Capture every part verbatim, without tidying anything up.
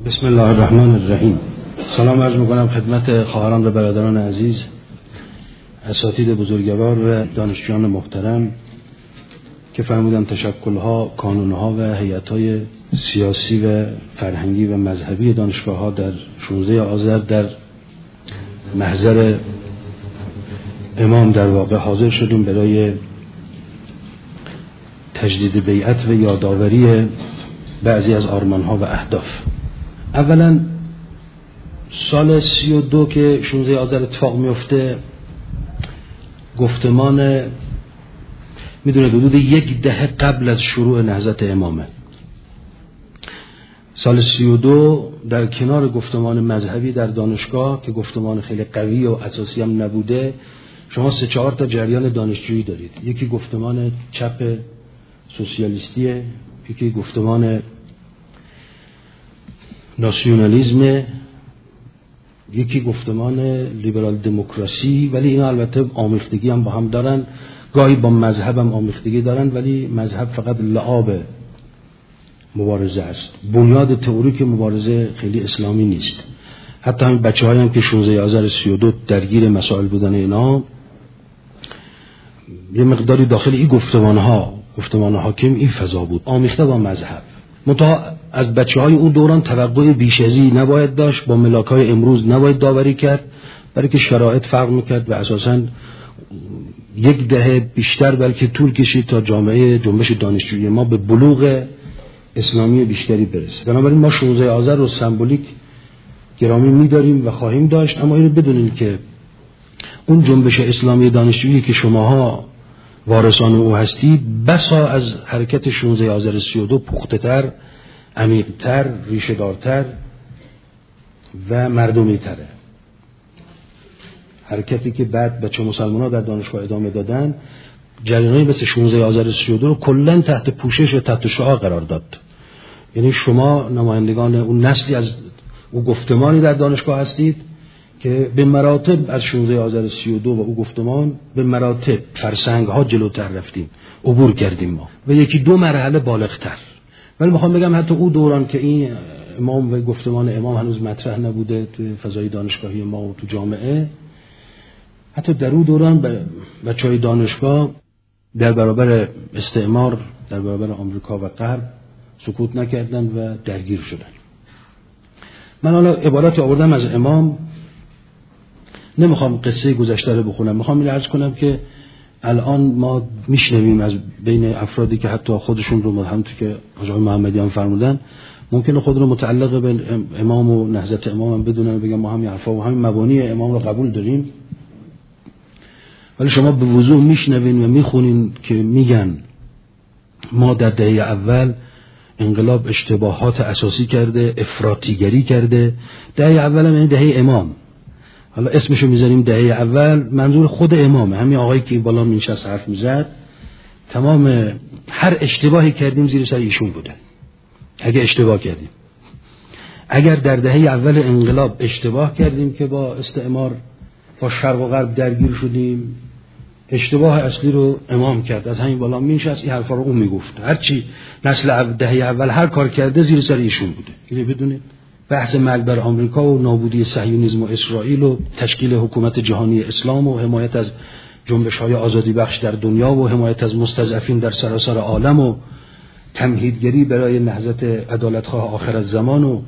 بسم الله الرحمن الرحیم. سلام عرض میکنم خدمت خواهران و برادران عزیز، اساتید بزرگوار و دانشجویان محترم که فرمودن تشکل‌ها، کانون‌ها و هیئت‌های سیاسی و فرهنگی و مذهبی دانشگاه‌ها در شانزده آذر در محضر امام در واقع حاضر شدیم برای تجدید بیعت و یادآوری بعضی از آرمان‌ها و اهداف. اولا سال سی و دو که شانزده آذر اتفاق میفته، گفتمان میدونه حدود یک دهه قبل از شروع نهضت امامه. سال سی و دو در کنار گفتمان مذهبی در دانشگاه که گفتمان خیلی قوی و اساسی هم نبوده، شما سه چهار تا جریان دانشجویی دارید. یکی گفتمان چپ سوسیالیستیه، یکی گفتمان ناسیونالیزم، یکی گفتمان لیبرال دموکراسی، ولی اینا البته آمیختگی هم با هم دارن، گاهی با مذهب هم آمیختگی دارن، ولی مذهب فقط لعاب مبارزه است. بنیاد تئوریک مبارزه خیلی اسلامی نیست. حتی همین بچه‌هایی هم که شانزده آذر سی و دو درگیر مسائل بودن اینا، یه مقداری داخل این گفتمان‌ها گفتمان حاکم این فضا بود، آمیخته با مذهب. منتها از بچه‌های اون دوران توقع بیش از این نباید داشت، با ملاک‌های امروز نباید داوری کرد، برای که شرایط فرق می‌کرد و اساساً یک دهه بیشتر بلکه طول کشید تا جامعه جنبش دانشجویی ما به بلوغ اسلامی بیشتری برسه. بنابراین ما شانزده آذر رو سمبولیک گرامی می‌داریم و خواهیم داشت، اما اینو بدونید که اون جنبش اسلامی دانشجویی که شماها وارثان او هستید، بسا از حرکت شانزده آذر سی و دو پخته‌تر، عمیق‌تر، ریشه‌دارتر و مردمی‌تره. حرکتی که بعد بچه مسلمان‌ها در دانشگاه ادامه دادن، جریان‌های مثل شانزده آذر سی و دو رو کلاً تحت پوشش و تحت شعاع قرار داد. یعنی شما نمایندگان اون نسلی از اون گفتمانی در دانشگاه هستید که به مراتب از شانزده آذر سی و دو و او گفتمان به مراتب فرسنگ ها جلوتر رفتیم، عبور کردیم ما و یکی دو مرحله بالغتر. ولی میخوام بگم حتی او دوران که این امام و گفتمان امام هنوز مطرح نبوده تو فضای دانشگاهی ما و تو جامعه، حتی در او دوران بچهای دانشگاه در برابر استعمار، در برابر آمریکا و غرب سکوت نکردن و درگیر شدن. من حالا عبارات آوردم از امام، نمیخوام قصه گذشته رو بخونم، میخوام این عرض کنم که الان ما میشنویم از بین افرادی که حتی خودشون رو همونطور که آقای محمدیان فرمودن ممکنه خود رو متعلق به امام و نهضت امام هم بدونن، بگم ما همین حرفا و همین مبانی امام رو قبول داریم، ولی شما به وضوح میشنوین و میخونین که میگن ما در دهه اول انقلاب اشتباهات اساسی کرده، افراطیگری کرده. دهه اول هم یعنی دهه امام، حالا اسمشو میذاریم دهه اول، منظور خود امامه. همین آقایی که بالا نشست حرف میزد، تمام هر اشتباهی کردیم زیر سر ایشون بوده. اگه اشتباه کردیم، اگر در دهه اول انقلاب اشتباه کردیم که با استعمار با شرق و غرب درگیر شدیم، اشتباه اصلی رو امام کرد، از همین بالا میشست این حرفا رو اون میگفت. هر چی نسل دهه اول هر کار کرده زیر سر ایشون بوده. اینو بدونید. بحث مرگ بر آمریکا و نابودی صهیونیسم و اسرائیل و تشکیل حکومت جهانی اسلام و حمایت از جنبش‌های آزادی بخش در دنیا و حمایت از مستضعفین در سراسر عالم و تمهیدگری برای نهضت عدالت‌خواه آخر الزمان و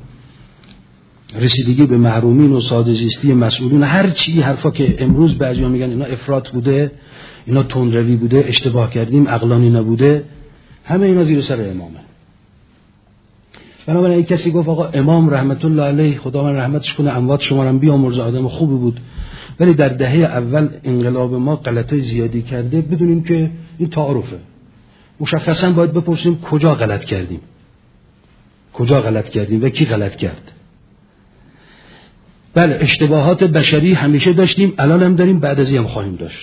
رسیدگی به محرومین و ساده‌زیستی مسئولین، هر چی حرفا که امروز بعضیا میگن اینا افراط بوده، اینا تندروی بوده، اشتباه کردیم، عقلانی نبوده، همه اینا زیر سر امامه. بنابراین کسی گفت آقا امام رحمت الله علیه خدا من رحمتش کنه اموات شما رو بیامرزه، آدم خوبی بود، ولی در دهه اول انقلاب ما غلطای زیادی کرده. بدونیم که این تعارفه، مشخصا باید بپرسیم کجا غلط کردیم، کجا غلط کردیم و کی غلط کرد. بله اشتباهات بشری همیشه داشتیم، الان هم داریم، بعد از این هم خواهیم داشت.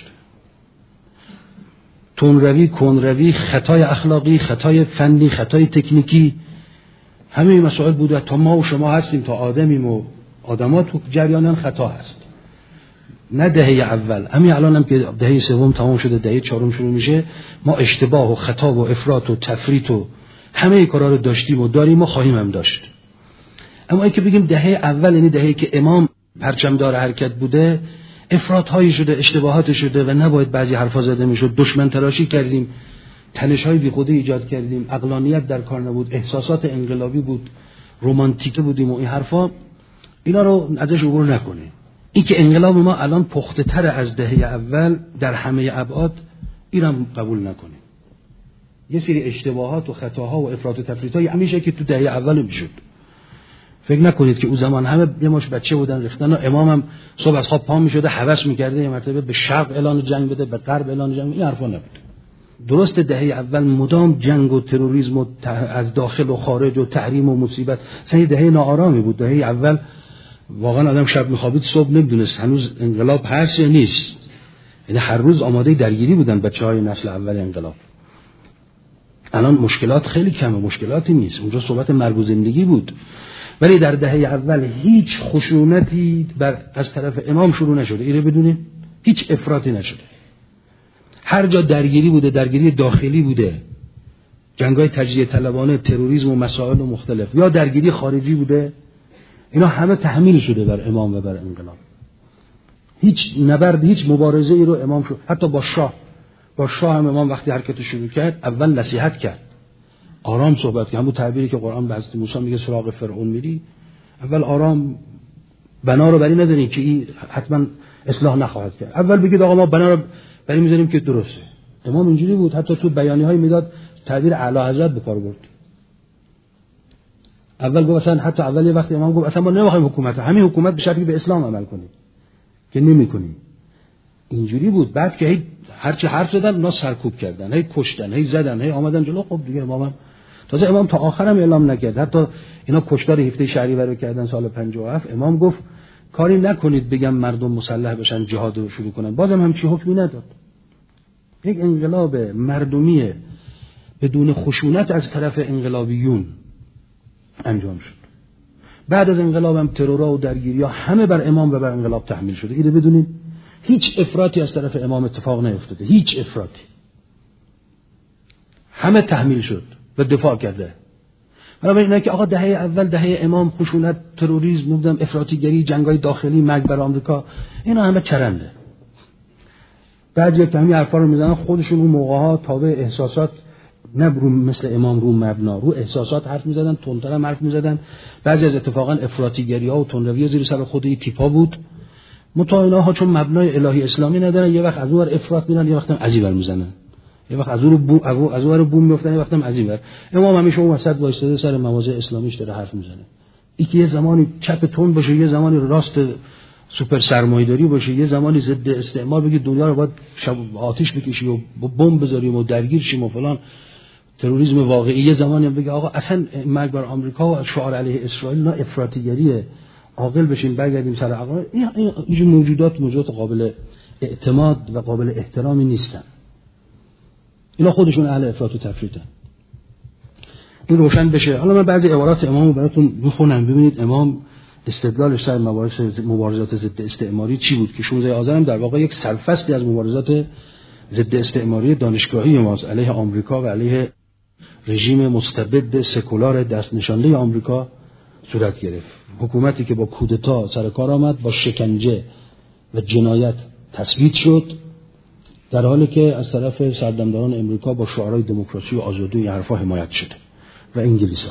تندروی، کندروی، خطای اخلاقی، خطای فنی، خطای تکنیکی، همه این مسائل بوده. تا ما و شما هستیم، تا آدمیم و آدمات تو جریانن خطا هست. نه دهه اول، همین الان هم که دهه سوم تمام شده، دهه چهارم شروع میشه، ما اشتباه و خطا و افراط و تفریط و همه کارا رو داشتیم و داریم و خواهیم هم داشت. اما اینکه بگیم دهه اول یعنی دهه‌ای که امام پرچمدار حرکت بوده، افراط‌هایی شده، اشتباهات شده و نباید بعضی حرفا زده میشد، دشمن تراشی کردیم، تنش‌های بیخوده ایجاد کردیم، عقلانیت در کار نبود، احساسات انقلابی بود، رمانتیک بودیم و این حرفا، اینا رو ازش عبور نکنیم. این که انقلاب ما الان پخته‌تر از دهه اول در همه ابعاد، اینم قبول نکنیم. یه سری اشتباهات و خطاها و افراط و تفریط‌های همیشه که تو دهه اول میشد. فکر نکنید که اون زمان همه یه مش بچه بودن ریختن و امام هم صبح از خواب پا میشده هوس میکرده یه مرتبه به شرق اعلان جنگ بده، به غرب اعلان جنگ، این حرفا نبود. درست دهه اول مدام جنگ و تروریسم و از داخل و خارج و تحریم و مصیبت، مثلا دهه ناآرامی بود. دهه اول واقعا آدم شب میخوابید صبح نمیدونست هنوز انقلاب هست یا نیست، یعنی هر روز آماده درگیری بودن بچهای نسل اول انقلاب. الان مشکلات خیلی کمه، مشکلاتی نیست، اونجا صحبت مرگ و زندگی بود. ولی در دهه اول هیچ خشونتی بر از طرف امام شروع نشده، اینو بدونید، هیچ افراطی نشده. هر جا درگیری بوده، درگیری داخلی بوده، جنگ‌های تجزیه طلبانه، تروریسم و مسائل مختلف، یا درگیری خارجی بوده، اینا همه تحمیل شده بر امام و بر انقلاب. هیچ نبرد، هیچ مبارزه ای رو امام شد. حتی با شاه با شاه هم امام وقتی حرکت شروع کرد اول نصیحت کرد، آرام صحبت کرد، همون تعبیری که قرآن به حضرت موسی میگه سراغ فرعون میری، اول آرام بنا رو بری نذارین که این حتما اصلاح نخواهد کرد، اول بگید آقا ما بنا رو بری میذاریم که درسته. امام اینجوری بود، حتی تو بیانیه‌های میداد تعبیر اعلی حضرت به کار برد. اول گفت مثلا، حتی اول یه وقتی امام گفت اصلا ما نمیخوایم حکومت، همین حکومت به شرطی به اسلام عمل کنیم، که نمی‌کنیم. اینجوری بود. بعد که هر چه حرف زدن اونا سرکوب کردن، هی کشتن، هی زدن، هی آمدن جلو. خب دیگه امام تازه امام تا آخرم اعلام نکرد، حتی اینا کشتار هفته شهریور رو کردن سال پنجاه و هفت. امام گفت کاری نکنید بگم مردم مسلح بشن جهاد رو شروع کنن، بازم همچی حکمی نداد. یک انقلاب مردمی بدون خشونت از طرف انقلابیون انجام شد. بعد از انقلاب هم ترورها و درگیری‌ها همه بر امام و بر انقلاب تحمیل شده. اینو بدونید، هیچ افراطی از طرف امام اتفاق نیفتاده، هیچ افراطی، همه تحمیل شد و دفاع کرده. حالا اینا که آقا دهه اول دهه امام خشونت، تروریسم، نمیدونم افراطیگری، جنگ‌های داخلی، مرگ بر آمریکا، اینا همه چرنده. بعضی که همین حرفا رو میزنن خودشون اون موقع‌ها تابع احساسات، نه رو مثل امام رو مبنا، رو احساسات حرف میزدن، تندتر هم حرف میزدن. بعضی از اتفاقا افراطیگری‌ها و تندروی زیر سر خود این تیپا بود. متأینا ها چون مبنای الهی اسلامی ندارن، یه وقت از اون ور افراط میرن، یه وقت هم از این ور میزنن، یه وقت از اون بو از اون ور بوم میافتن، یه وقت هم از این ور. امام همیشه اون وسط وایساده سر مواضع اسلامیش داره حرف میزنه. این که یه زمانی چپ تون باشه، یه زمانی راست سوپر سرمایه‌داری باشه، یه زمانی ضد استعمار بگی دنیا رو باید آتش بکشی و بمب بذاریم و درگیر شیم و فلان، تروریسم واقعی. یه زمانی هم بگه آقا اصلا مرگ بر آمریکا و شعار علیه اسرائیل نه افراطیگریه، عاقل بشین برگردیم سر عقل. این این موجودات موجودات قابل اعتماد و قابل احترامی نیستن. اینا خودشون اهل افراط و تفریطن. این روشن بشه. حالا من بعضی عبارات امامو براتون میخونم ببینید امام استدلالش سر مبارزات ضد استعماری چی بود، که شانزده آذر هم در واقع یک سرفصلی از مبارزات ضد استعماری دانشگاهی ماست علیه آمریکا و علیه رژیم مستبد سکولار دست نشانده آمریکا صورت گرفت. حکومتی که با کودتا سر کار آمد، با شکنجه و جنایت تثبیت شد، در حالی که از طرف سردمداران امریکا با شعارهای دموکراسی و آزادی این حرفا حمایت شده و انگلیسا.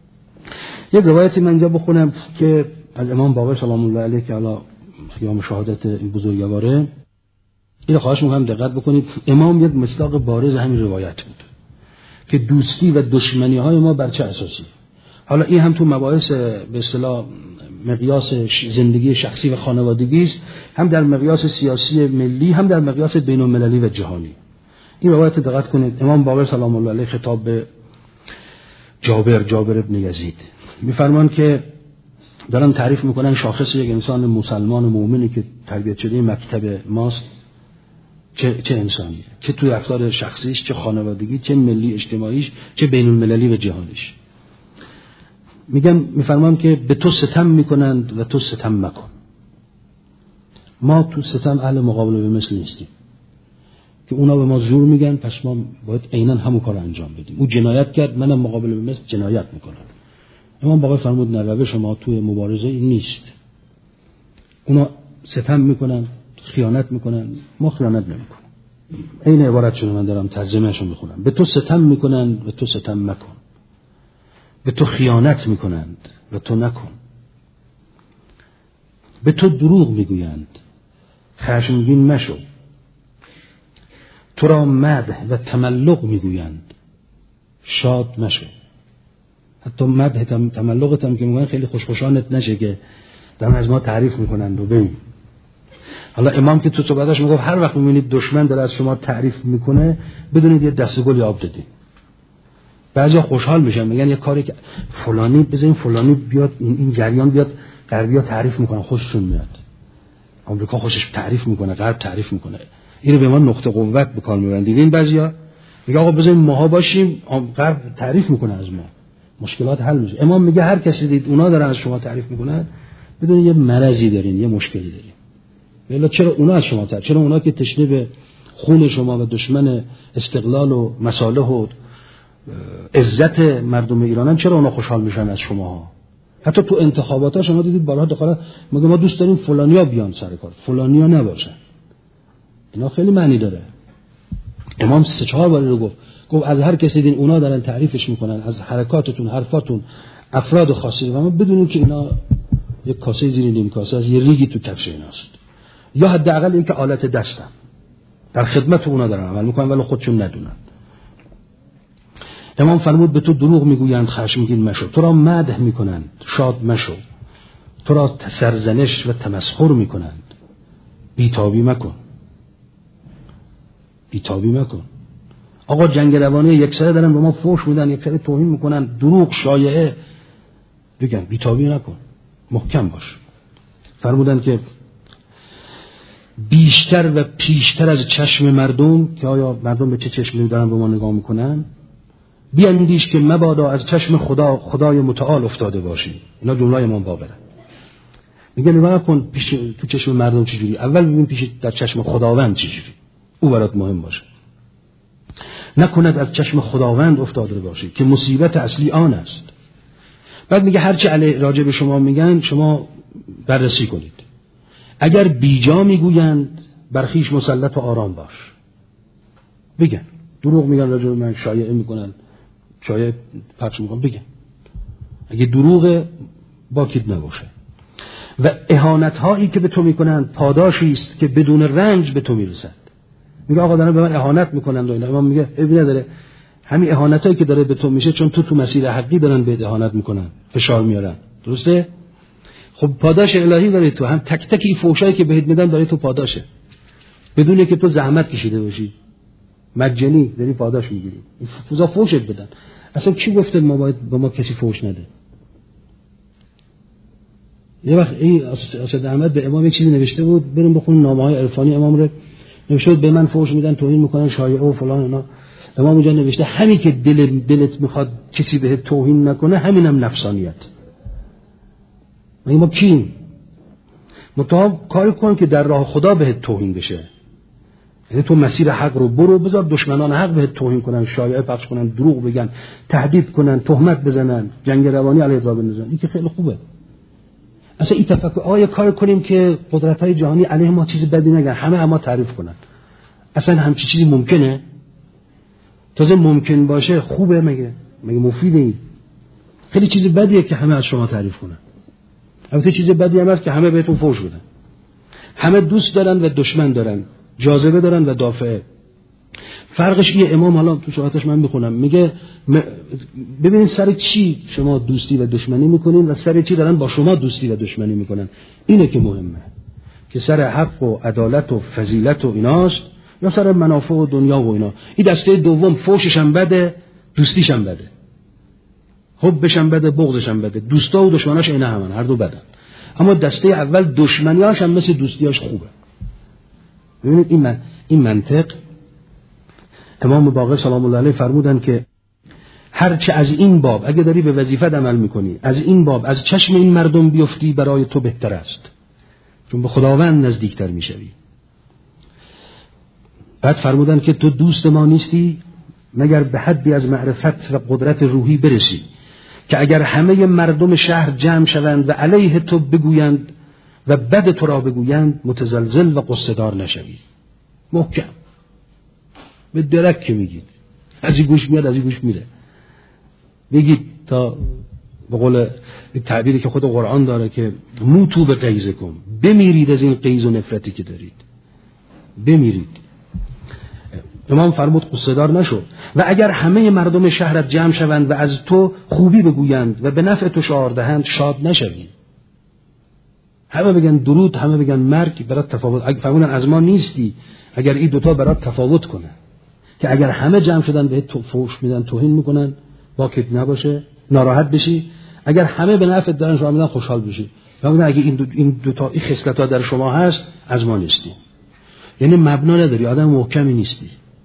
یک روایتی من اینجا بخونم که از امام باقر سلام الله علیه که حالا قیام شهادت این بزرگواره، این خواهش میکنم دقت بکنید. امام یک مصداق بارز همین روایت بود که دوستی و دشمنی های ما بر چه اساسی. حالا این هم تو مباحث به اصطلاح مقیاس زندگی شخصی و خانوادگی است، هم در مقیاس سیاسی ملی، هم در مقیاس بین المللی و جهانی. این روایت دقت کنید. امام باقر سلام الله علیه خطاب به جابر جابر ابن یزید میفرمان که دارن تعریف میکنن شاخص یک انسان مسلمان و مؤمنی که تربیت شده مکتب ماست چه چه انسانیه، چه توی رفتار شخصیش، چه خانوادگی، چه ملی اجتماعیش، چه بین المللی و جهانیش. میگم میفرمان که به تو ستم میکنند و تو ستم مکن. ما تو ستم اهل مقابله به مثل نیستیم که اونا به ما زور میگن پس ما باید عیناً همون کار انجام بدیم. او جنایت کرد، منم مقابله به مثل جنایت میکنم. امام باقر فرمود نه، روش ما توی مبارزه این نیست. اونا ستم میکنن، خیانت میکنن، ما خیانت نمیکنیم. این عبارتشون من دارم ترجمهشو میخونم. به تو ستم میکنن و تو ستم مکن، به تو خیانت میکنند و تو نکن، به تو دروغ میگویند خشمگین مشو، تو را مدح و تملق میگویند شاد مشو. حتی مدح تملقت هم که میگن خیلی خوشخوشانت نشه که دارن از ما تعریف میکنند. و ببین حالا امام که تو صحبتاش میگفت هر وقت میبینید دشمن داره از شما تعریف میکنه بدونید یه دست گل آب دادید. بعضیا خوشحال میشن میگن یه کاری که فلانی بزنین فلانی بیاد این, این جریان بیاد، غربیا تعریف میکنن خوششون میاد. آمریکا خوشش تعریف میکنه، غرب تعریف میکنه. اینو به ما نقطه قوت به کار میبرن. دیدین بعضیا میگه آقا بزنین ماها باشیم، غرب تعریف میکنه از ما، مشکلات حل میشه. امام میگه هر کسی دید اونا دارن از شما تعریف میکنن بدون یه مرضی دارین، یه مشکلی دارین. ولی چرا اونا از شما تعریف؟ چرا اونا که تشنه به خون شما و دشمن استقلال و مصالح و عزت مردم ایرانن، چرا اونا خوشحال میشن از شماها؟ حتی تو انتخابات شما دیدید بالا دخالت میگه ما دوست داریم فلانیا بیان سر کار، فلانیا نباشن. اینا خیلی معنی داره. امام سه چهار بار رو گفت گفت از هر کسی دین اونا دارن تعریفش میکنن، از حرکاتتون، حرفاتون، افراد خاصی و ما بدونیم که اینا یک کاسه زیر نیم کاسه از یه ریگی تو کفش ایناست، یا حداقل اینکه آلت دستن در خدمت اونا دارن عمل میکنن ولی خودشون ندونن. امام فرمود به تو دروغ میگویند خشمگین مشو، تو را مدح میکنند شاد مشو، تو را سرزنش و تمسخر میکنند بیتابی مکن، بیتابی مکن. آقا جنگ روانی یک سره دارن به ما فوش میدن، یک سره توهین میکنن، دروغ شایعه، بگن بیتابی نکن، محکم باش. فرمودن که بیشتر و پیشتر از چشم مردم، که آیا مردم به چه چشمی دارن به ما نگاه میکنن، بیاندیش که مبادا از چشم خدا خدای متعال افتاده باشی. اینا جمله امام باقره. میگه نگاه کن پیش تو چشم مردم چجوری، اول ببین پیش در چشم خداوند چجوری، او برات مهم باشه. نکند از چشم خداوند افتاده باشی که مصیبت اصلی آن است. بعد میگه هرچی علی راجع به شما میگن شما بررسی کنید. اگر بیجا میگویند برخیش مسلط و آرام باش. بگن دروغ میگن راجع به من، شایعه میکنن، شایعه پخش میکنن، بگن. اگه دروغ باکید نباشه. و اهانت هایی که به تو میکنند پاداشی است که بدون رنج به تو میرسد. میگه آقا دارن به من اهانت میکنند و اینا. امام میگه ببین نداره، همین اهانت هایی که داره به تو میشه چون تو تو مسیر حقی دارن به اهانت میکنن، فشار میارن، درسته؟ خب پاداش الهی داره تو، هم تک تک این فحشایی که بهت میدن داره تو پاداشه، بدون که تو زحمت کشیده باشی، مجانی داری پاداش میگیری. فوزا فحشت بدن. اصلا کی گفته ما باید به ما کسی فحش نده؟ یه وقت این اسد احمد به امام یک چیزی نوشته بود، بریم بخونیم نامه‌های عرفانی امام رو. نوشته بود به من فحش میدن، توهین میکنن، شایعه و فلان اینا. امام اونجا نوشته همین که دل دلت میخواد کسی بهت توهین نکنه همینم نفسانیت. ما کیم؟ متأ کاری کن که در راه خدا بهت توهین بشه. یعنی تو مسیر حق رو برو، بذار دشمنان حق بهت توهین کنن، شایعه پخش کنن، دروغ بگن، تهدید کنن، تهمت بزنن، جنگ روانی علیه تو بندازن. این که خیلی خوبه. اصلا این تفکر آیا کار کنیم که قدرت‌های جهانی علیه ما چیز بدی نگن، همه اما تعریف کنن. اصلا همچین چیزی ممکنه؟ تازه ممکن باشه خوبه مگه؟ مگه مفیده این؟ خیلی چیز بدیه که همه از شما تعریف کنن. البته چیز بدی هم هست که همه بهتون فحش بدن. همه دوست دارن و دشمن دارن، جاذبه دارن و دافعه. فرقش یه امام حالا تو صحبتش من میخونم میگه م... ببینید سر چی شما دوستی و دشمنی میکنین و سر چی دارن با شما دوستی و دشمنی میکنن. اینه که مهمه که سر حق و عدالت و فضیلت و ایناست یا سر منافع و دنیا و اینا. این دسته دوم فحشش هم بده، دوستیش هم بده، حبش هم بده، بغضش هم بده. دوستا و دشمناش اینا همن، هر دو بدن. اما دسته اول دشمنیاش هم مثل دوستیاش خوبه. ببینید این من... این منطق امام باقر سلام الله علیه فرمودن که هرچه از این باب اگه داری به وظیفت عمل میکنی، از این باب از چشم این مردم بیفتی برای تو بهتر است، چون به خداوند نزدیکتر میشوی. بعد فرمودن که تو دوست ما نیستی مگر به حدی از معرفت و قدرت روحی برسی که اگر همه مردم شهر جمع شوند و علیه تو بگویند و بد تو را بگویند متزلزل و قصه دار نشوی. محکم به درک که میگید، از این گوش میاد از این گوش میره، بگید تا به قول تعبیری که خود قرآن داره که موتو به غیظکم، بمیرید از این غیظ و نفرتی که دارید، بمیرید. امام فرمود قصه دار نشو. و اگر همه مردم شهرت جمع شوند و از تو خوبی بگویند و به نفع تو شعار دهند شاد نشوی. همه بگن درود، همه بگن مرگ، برات تفاوت. اگه فرمودن از ما نیستی، اگر این دوتا برات تفاوت کنه که اگر همه جمع شدن به تو فوش میدن، توهین میکنن، باکت نباشه، ناراحت بشی. اگر همه به نفع دارن شما میدن، خوشحال بشی. فرمودن اگه این دو این دوتا این خصلت‌ها در شما هست، از ما نیستی. یعنی مبنا نداری، آدم محکمی نیستی،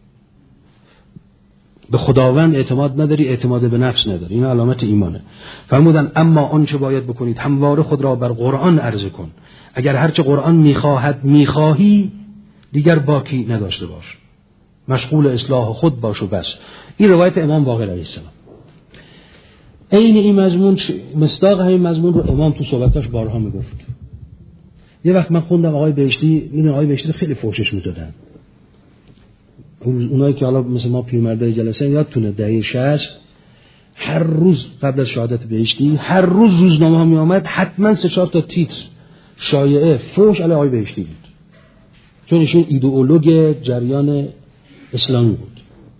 به خداوند اعتماد نداری، اعتماد به نفس نداری. این علامت ایمانه. فرمودن اما آنچه باید بکنید همواره خود را بر قرآن عرضه کن. اگر هرچه قرآن میخواهد میخواهی دیگر باکی نداشته باش، مشغول اصلاح خود باش و بس. این روایت امام باقر علیه السلام. این این مضمون، مصداق همین مضمون رو امام تو صحبتاش بارها میگفت. یه وقت من خوندم آقای بهشتی، میدونی آقای بهشتی خیلی فوشش میدادن. اونایی که حالا مثل ما پیرمردای جلسه یادتونه دهه شصت هر روز قبل از شهادت بهشتی هر روز روزنامه ها می آمد حتما سه چهار تا تیتر شایعه فوش علی آقای بهشتی بود، چون ایشون ایدئولوژ جریان اسلامی بود.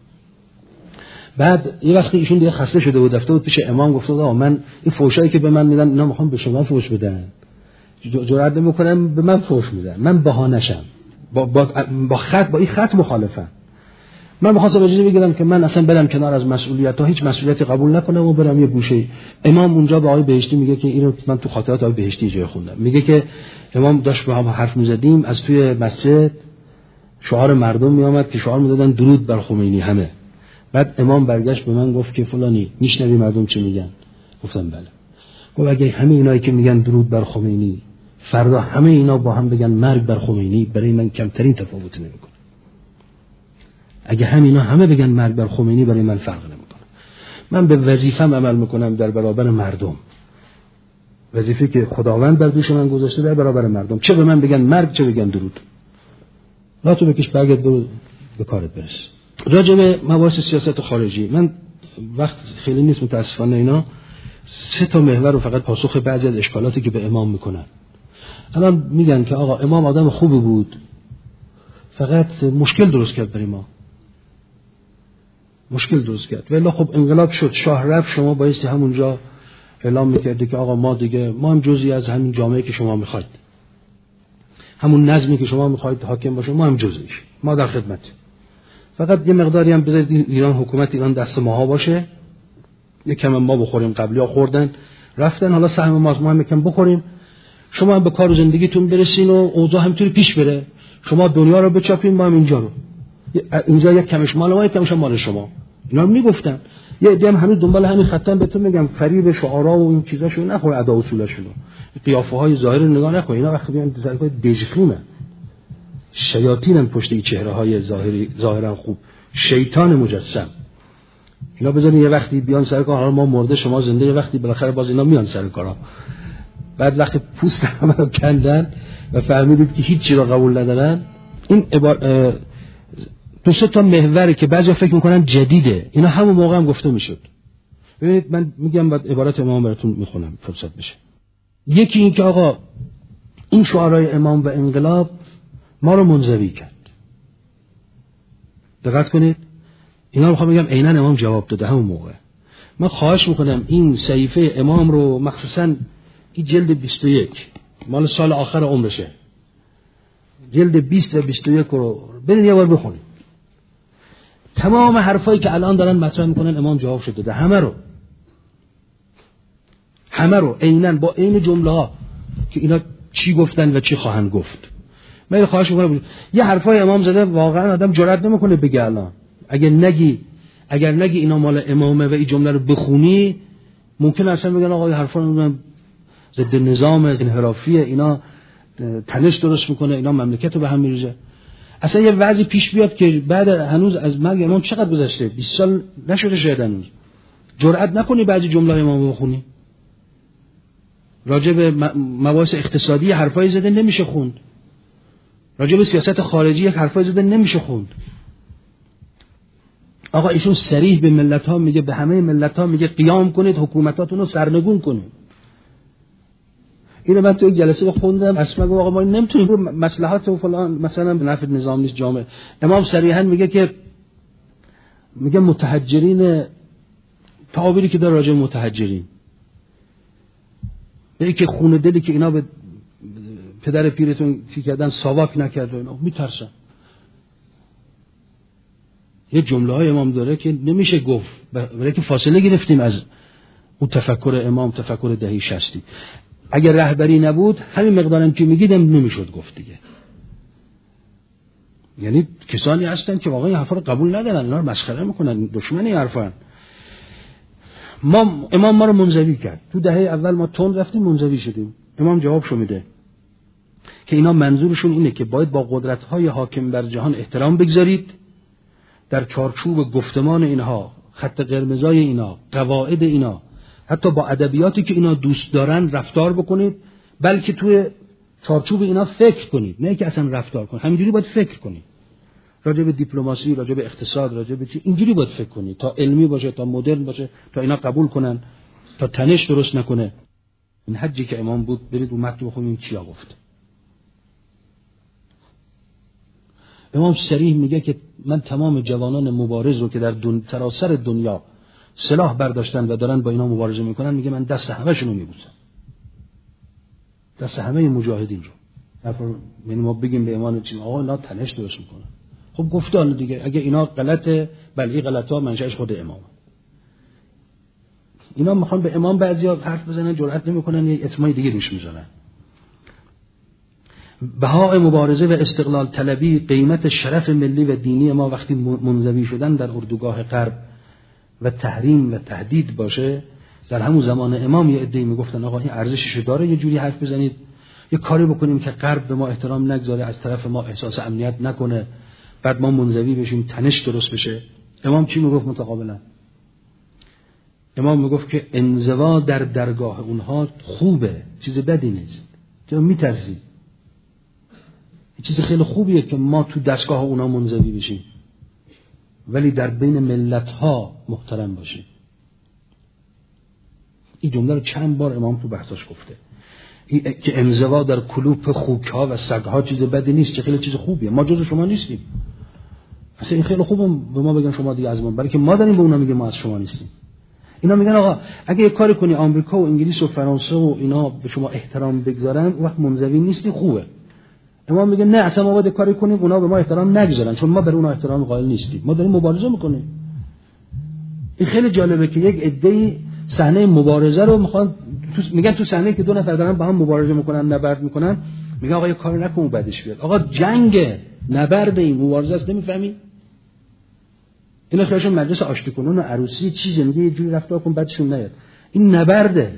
بعد یه وقتی ایشون دیگه خسته شده بود رفته بود پیش امام، گفته بود آقا من این فوشایی که به من میدن اینا میخوام به شما فوش بدن، جرئت نمیکنم به من فوش میدن، من بهانه‌شم، با با با خط با این خط مخالفم. من می‌خواستم اجازه بگیرم که من اصلا برم کنار از مسئولیت ها، هیچ مسئولیتی قبول نکنم و برم یه گوشه. امام اونجا به آقای بهشتی میگه که اینو من تو خاطرات آقای بهشتی جای خوندم، میگه که امام داشت با هم حرف می‌زدیم، از توی مسجد شعار مردم میآمد که شعار میدادن درود بر خمینی همه. بعد امام برگشت به من گفت که فلانی میشنوی مردم چی میگن؟ گفتم بله. گفت اگه همه اینایی که میگن درود بر خمینی فردا همه اینا با هم بگن مرگ بر خمینی، برای من کمترین تفاوت نمیکنه. اگه همینا همه بگن مرگ بر خمینی، برای من فرق نمیکنه. من به وظیفه‌ام عمل میکنم در برابر مردم، وظیفه‌ای که خداوند بر دوش من گذاشته در برابر مردم، چه به من بگن مرگ چه بگن درود. لا تو بکش برگرد برو به کارت برس. راجع به مباحث سیاست خارجی من وقت خیلی نیست متاسفانه، اینا سه تا محور رو فقط پاسخ بعضی از اشکالاتی که به امام میکنن. الان میگن که آقا امام آدم خوبی بود، فقط مشکل درست کرد برای ما، مشکل درست کرد. ولی خب انقلاب شد، شاه رفت، شما بایستی همونجا اعلام میکردی که آقا ما دیگه ما هم جزئی از همین جامعه که شما میخواید، همون نظمی که شما میخواید حاکم باشه ما هم جزئیش، ما در خدمت. فقط یه مقداری هم بذارید ایران، حکومت ایران دست ماها باشه، یکم ما بخوریم، قبلی‌ها خوردن رفتن، حالا سهم ما ما هم یکم بخوریم، شما هم به کار و زندگیتون برسین و اوضاع همینطوری پیش بره، شما دنیا رو بچاپین، ما هم اینجا رو، اینجا یک کمش مال ما، یک کمش مال شما. اینا رو میگفتن. یه عده هم همین دنبال همین خطن بهتون میگم، فریب شعارا و این چیزاشو نخور، ادا اصولاشونو، قیافه های ظاهر رو نگاه نکن. اینا وقتی بیان ظاهر دژخیمه، شیاطینن پشت این چهره های ظاهری ظاهرا خوب، شیطان مجسم. اینا بذارین یه وقتی بیان سر کار، حالا ما مرده شما زنده، یه وقتی بالاخره باز اینا میان سر کارا. بعد وقتی پوست همه رو کندن و فهمیدید که هیچ چیز رو قبول ندارن، این عبارت دو سه تا محوری که بعضیا فکر میکنن جدیده، اینا همون موقع هم گفته میشد. ببینید من میگم بعد عبارت امام براتون میخونم فرصت بشه. یکی این که آقا این شعارهای امام و انقلاب ما رو منزوی کرد. دقت کنید، اینا رو میخوام بگم عیناً امام جواب داده همون موقع. من خواهش میکنم این صحیفه امام رو، مخصوصاً این جلد بیست و یک مال سال آخر عمرشه، جلد بیست و بیست و یک رو برید یه بار بخونید. تمام حرفایی که الان دارن مطرح میکنن امام جواب شده داده، همه رو همه رو عیناً با عین جمله ها که اینا چی گفتن و چی خواهند گفت. من خواهش میکنم یه حرفای امام زده واقعا آدم جرئت نمیکنه بگه الان. اگر نگی اگر نگی اینا مال امامه و این جمله رو بخونی، ممکن اصلا بگن آقا این حرفا رو ضد نظام انحرافیه، اینا تنش درست میکنه، اینا مملکت رو به هم میریزه. اصلا یه وضعی پیش بیاد که بعد هنوز از مرگ امام چقدر گذشته، بیست سال نشده شاید هنوز، جرئت نکنی بعضی جمله امام بخونی. راجع به مباحث اقتصادی حرفای زده نمیشه خوند. راجع به سیاست خارجی حرفای زده نمیشه خوند. آقا ایشون صریح به ملت ها میگه، به همه ملت ها میگه قیام کنید، حکومتاتون رو سرنگون کنید. اینو من تو یک جلسه خوندم، اصلا گفتم آقا ما نمیتونیم رو مصلحت و فلان مثلا به نفع نظام نیست جامعه. امام صریحا میگه که میگه متحجرین، تعابیری که داره راجع به متحجرین، میگه که خون دلی که اینا به پدر پیرتون فی کردن ساواک نکرد و اینا میترسن. یه جمله های امام داره که نمیشه گفت، برای که فاصله گرفتیم از اون تفکر امام، تفکر دهه شصتی. اگر رهبری نبود همین مقدارم که میگیدم نمیشد گفت دیگه. یعنی کسانی هستن که واقعا این حرفا رو قبول ندارن، اینا رو مسخره میکنن، دشمنی حرفن. ما امام ما رو منزوی کرد. تو دهه اول ما تند رفتیم منزوی شدیم. امام جوابشو میده که اینا منظورشون اینه که باید با قدرت‌های حاکم بر جهان احترام بگذارید، در چارچوب گفتمان اینها، خط قرمزای اینا، قواعد اینا، حتی با ادبیاتی که اینا دوست دارن رفتار بکنید، بلکه توی چارچوب اینا فکر کنید، نه که اصلا رفتار کنید. همینجوری باید فکر کنید. راجع به دیپلماسی، راجع به اقتصاد، راجع به چی، اینجوری باید فکر کنید تا علمی باشه، تا مدرن باشه، تا اینا قبول کنن، تا تنش درست نکنه. این حجی که امام بود، برید اون متن بخونید چیا گفت. امام صریح میگه که من تمام جوانان مبارز رو که در دن... سراسر دنیا سلاح برداشتن و دارن با اینا مبارزه میکنن، میگه من دست همه‌شون رو میبوسم، دست همه مجاهدین رو. یعنی ما بگیم به امام چی، آقا اینا تنش درست میکنن. خب گفتن دیگه، اگه اینا غلطه، بله این غلطا منشأش خود امامه. اینا میخوان به امام بعضیا حرف بزنن، جرئت نمیکنن، یه اسمای دیگه روش میذارن. بهای مبارزه و استقلال طلبی، قیمت شرف ملی و دینی ما وقتی منزوی شدن در اردوگاه غرب و تحریم و تهدید باشه، در همون زمان امام یه عده‌ای میگفتن آقا این ارزشش داره، یه جوری حرف بزنید، یه کاری بکنیم که غرب به ما احترام نگذاره، از طرف ما احساس امنیت نکنه، بعد ما منزوی بشیم، تنش درست بشه. امام چی میگفت متقابلا؟ امام میگفت که انزوا در درگاه اونها خوبه، چیز بدی نیست، چرا میترسید؟ چیز خیلی خوبیه که ما تو دستگاه اونا منزوی بشیم، ولی در بین ملت ها محترم باشیم. این جمله رو چند بار امام تو بحثاش گفته که انزوا در کلوپ خوک ها و سگ ها چیز بدی نیست، چه خیلی چیز خوبیه. ما جز شما نیستیم، اصلا این خیلی خوبه به ما بگن شما دیگه از ما، برای که ما داریم به اونا میگه ما از شما نیستیم. اینا میگن آقا اگه یه کاری کنی آمریکا و انگلیس و فرانسه و اینا به شما احترام بگذارن، وقت منزوی نیستی، خوبه. امام میگه نه، اصلا ما باید کاری کنیم اونا به ما احترام نگذارن، چون ما بر اونا احترام قائل نیستیم، ما داریم مبارزه میکنیم. این خیلی جالبه که یک عده‌ای صحنه مبارزه رو میخوان، میگن تو صحنه که دو نفر دارن با هم مبارزه میکنن، نبرد میکنن، میگن آقا یه کاری نکن بعدش بیاد. آقا جنگ، نبرد، این مبارزه است، نمیفهمی؟ اینا خودشون مجلس آشتی کنون و عروسی چیزه، میگه یه جوری رفتار کن بعدشون نیاد. این نبرده.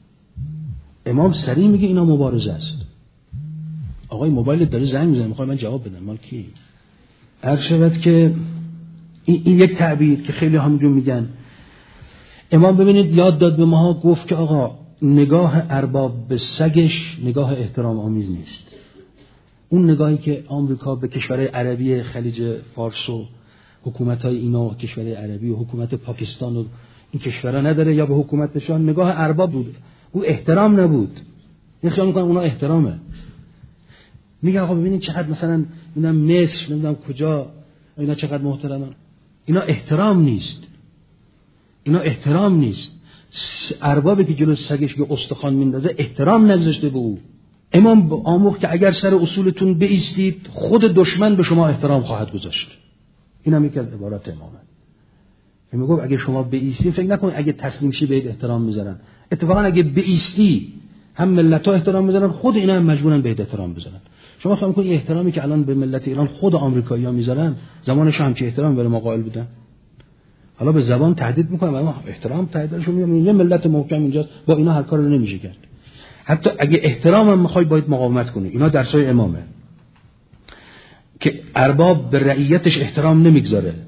امام صریح میگه اینا مبارزه است. آقای موبایل داره زنگ میزنه، میخوام من جواب بدم، مال کی؟ عرض شود که این, این یک تعبیر که خیلی همونجور میگن. امام ببینید یاد داد به ما، گفت که آقا نگاه ارباب به سگش نگاه احترام آمیز نیست. اون نگاهی که آمریکا به کشورهای عربی خلیج فارس و حکومت‌های اینا و کشورهای عربی و حکومت پاکستان و این کشورها نداره، یا به حکومتشان نگاه ارباب بود، او احترام نبود. این خیال میکنن اونا احترامه. میگه آقا ببینید چقدر مثلا اینا مصر نمیدونم کجا اینا چقدر محترمن. اینا احترام نیست، اینا احترام نیست. اربابی که جلو سگش که استخوان میندازه احترام نگذاشته به او. امام آموخت که اگر سر اصولتون بایستید، خود دشمن به شما احترام خواهد گذاشت. این هم یکی از عبارات امامه. میگه اگه شما بایستید، فکر نکنید اگه تسلیم شی بهت احترام میذارن. اتفاقا اگه بایستی هم ملت‌ها احترام میذارن، خود اینا هم مجبورن بهت احترام بذارن. شما فهم کنید احترامی که الان به ملت ایران خود آمریکایی‌ها میذارن، زمانش هم چه احترام برای ما قائل بودن. حالا به زبان تهدید میکنن، اما احترام تهدیدشون میگن یه ملت محکم اینجاست، با اینا هر کاری رو نمیشه کرد. حتی اگه احترام هم میخوای باید مقاومت کنی. اینا درسای امامه که ارباب به رعیتش احترام نمیگذاره